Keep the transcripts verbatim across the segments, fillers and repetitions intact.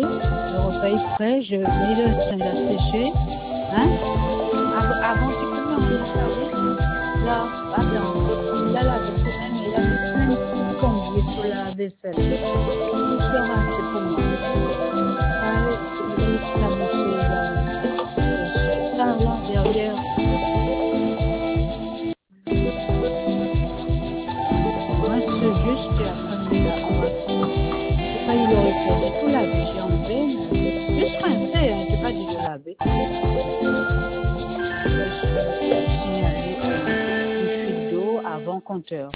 le repas est prêt, je mets le sein à sécher. Hein? Av- Avant, tu peux me rendre service? Là, attends, là, là, parce que même, il a mis plein de combiers sur la vaisselle. Tout ça va, c'est pour moi. Ouais, c'est ça, monsieur, là. Ça, là, derrière. Moi, c'est juste qu'après, on va. C'est pas, il aurait fait tout laver, j'ai enlevé, mais juste rincé, hein, j'ai pas du tout lavé. Signaler euh, une fuite d'eau avant compteur.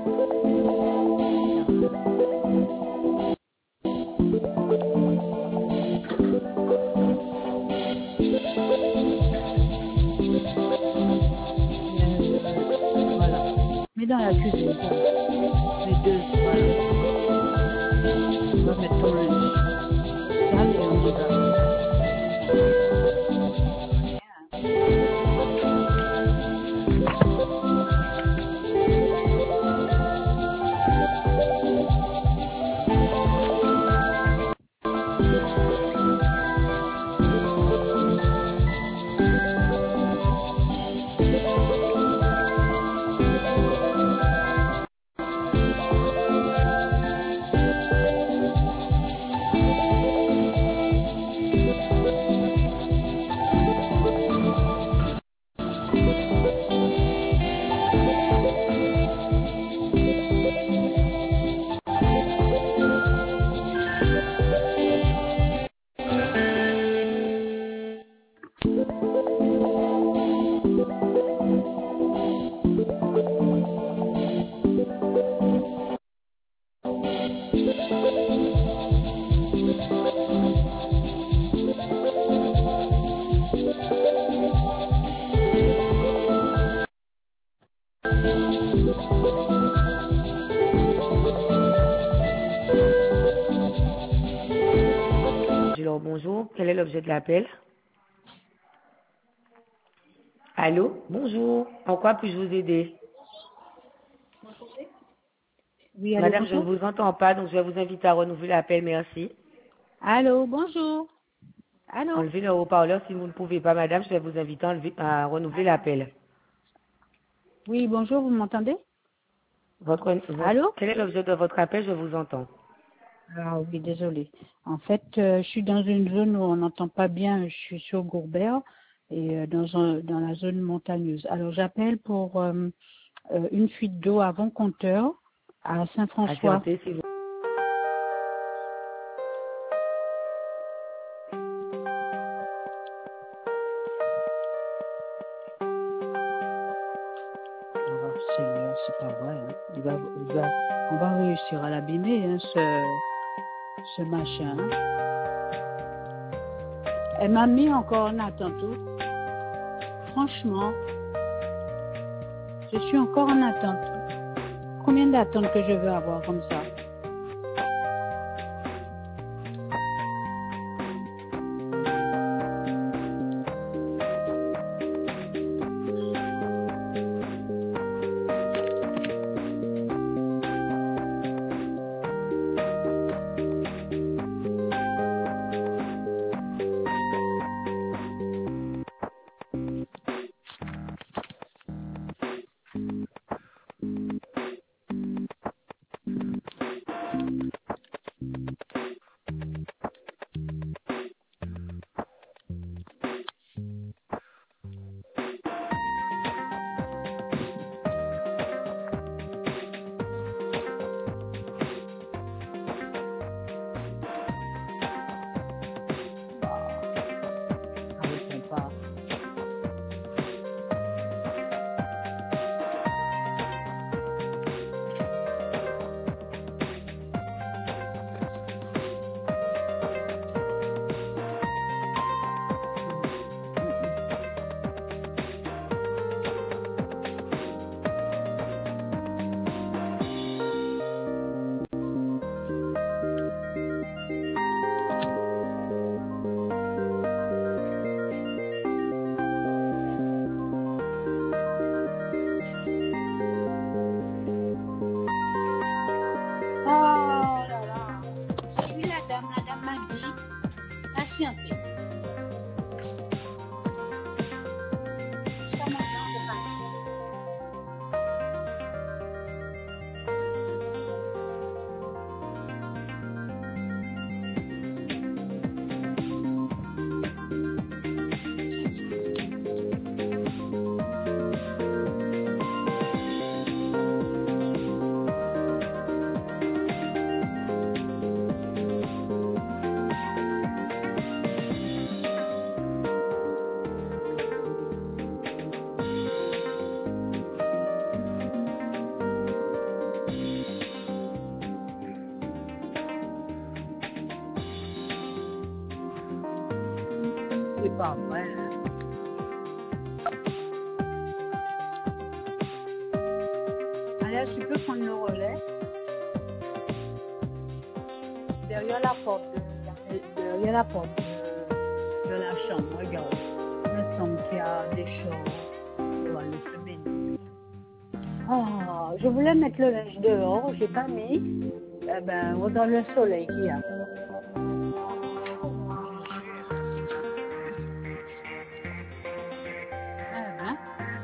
Euh, voilà. Mais dans la cuisine, ça. Les deux, voilà. On va mettre ton linge. Sale et on y va. Alors, bonjour, quel est l'objet de l'appel? Allô? Bonjour, en quoi puis-je vous aider? Oui, allô, Madame, je ne bonjour. vous entends pas, donc je vais vous inviter à renouveler l'appel, merci. Allô, bonjour. Allô. Enlevez le haut-parleur si vous ne pouvez pas, madame, je vais vous inviter à, enlever- à renouveler l'appel. Oui, bonjour, vous m'entendez? Votre, votre, Allô? quel est l'objet de votre appel? Je vous entends. Ah oui, désolé. En fait, euh, je suis dans une zone où on n'entend pas bien. Je suis sur Gourbert et euh, dans, un, dans la zone montagneuse. Alors, j'appelle pour euh, euh, une fuite d'eau avant compteur à Saint-François. Patientez, s'il vous Oh, Seigneur, c'est pas vrai. Hein. Il va, il va, on va réussir à l'abîmer, hein, ce, ce machin. Hein. Elle m'a mis encore en attente. Franchement, je suis encore en attente. Combien d'attentes que je veux avoir comme ça? patienter. Jusqu'à maintenant, c'est pas. C'est pas vrai. Allez, tu peux prendre le relais derrière la porte, de, derrière la porte de, de la chambre. Regarde, le semble qu'il y a des choses. Voilà, le semaine. Ah, je voulais mettre le linge dehors, j'ai pas mis. Eh ben, regarde le soleil qu'il y a. Hein?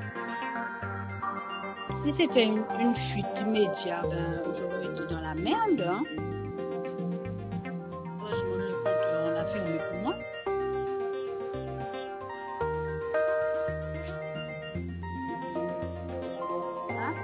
Si c'était une, une fuite immédiate, ben, j'aurais été dans la merde. Hein? Heureusement, le compteur, on l'a fermé pour moi. Hein?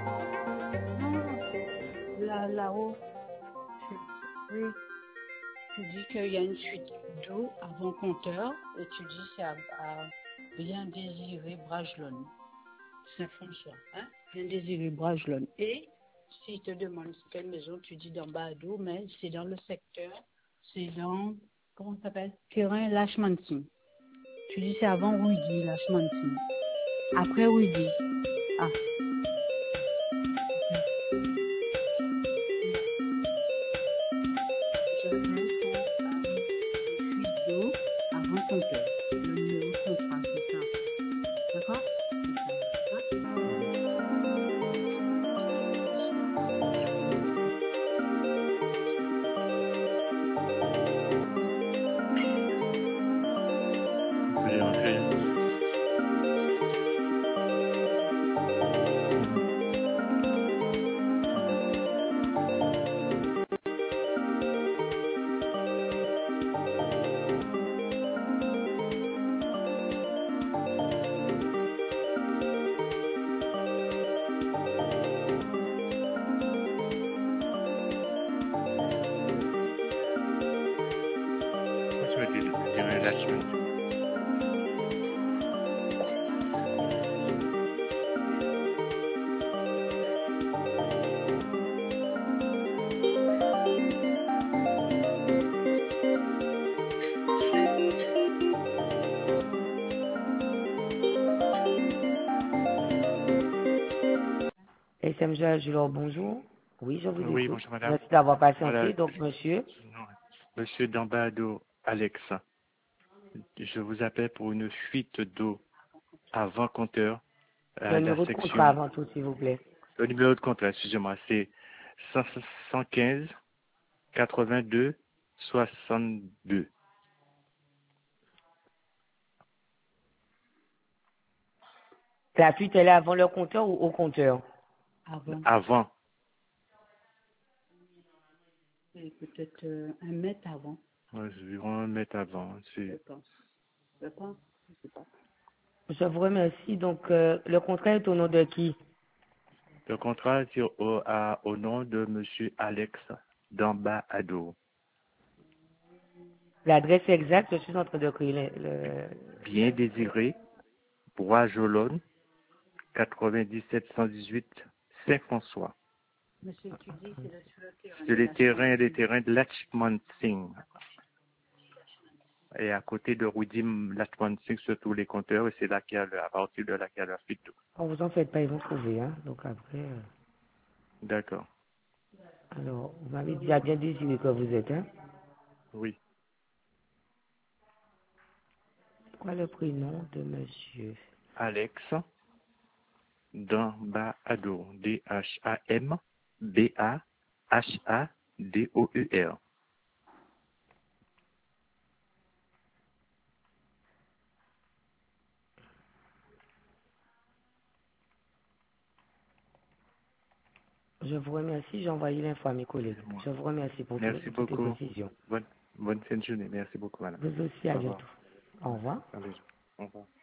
Non, là, là-haut, tu, oui, tu dis qu'il y a une fuite d'eau avant compteur et tu dis c'est à, à bien désiré Bragelonne, Saint-François. Hein? Bien désiré Bragelonne. Et s'il te demande quelle maison, tu dis d'en bas d'eau, mais c'est dans le secteur, c'est dans, comment ça s'appelle? Terrain Lachmancy. Tu dis c'est avant Rudy, Lachmancy. Après Rudy. Ah. Je viens pour euh, une fuite d'eau avant compteur. Le numéro de contrat, c'est ça. D'accord? C'est ça. Vous pouvez rentrer. Hein. Moi, je me dis, je dirais Lachman. S M G Agilor, bonjour. Oui, je vous Oui, écoute. bonjour madame. Merci d'avoir patienté. Voilà. Donc, monsieur, Non, Monsieur Dambado Alex, je vous appelle pour une fuite d'eau avant compteur à le la numéro de contrat section. avant tout, s'il vous plaît. Le numéro de contrat, excusez-moi, c'est cent quinze quatre-vingt-deux soixante-deux. La fuite, elle est avant le compteur ou au compteur? Avant. Avant. Et peut-être euh, un mètre avant, Ouais, je vais vraiment mettre avant. je C'est pense. Je pense. Je sais pas. Je vous remercie. Donc, euh, le contrat est au nom de qui? le contrat est au, à- au nom de Monsieur Alex Dambado. L'adresse exacte, je suis en train de créer le... le- Bien désiré, Bois Jolonne, quatre-vingt-dix-sept cent dix-huit, Saint-François. Monsieur, tu dis c'est le- sur le terrain. C'est de les la terrains, chambre. les terrains de Lachmansing. Et à côté de Rudim Lachmansing, sur tous les compteurs, et c'est là qu'il y a le, à partir de là qu'il y a la fuite d'eau. Oh, vous en faites pas, ils vont trouver. Hein. Donc après... euh, D'accord. Alors, vous m'avez déjà bien désiré que vous êtes. Hein. Oui. Quoi le prénom de monsieur? Alex Dambado. D H A M B A H A D O U R. Je vous remercie. J'ai envoyé l'info à mes collègues. Je vous remercie pour Merci toutes, toutes les beaucoup. précisions. Bonne, bonne fin de journée. Merci beaucoup, madame. Vous aussi, à Au revoir. bientôt. Au revoir. Allez, au revoir.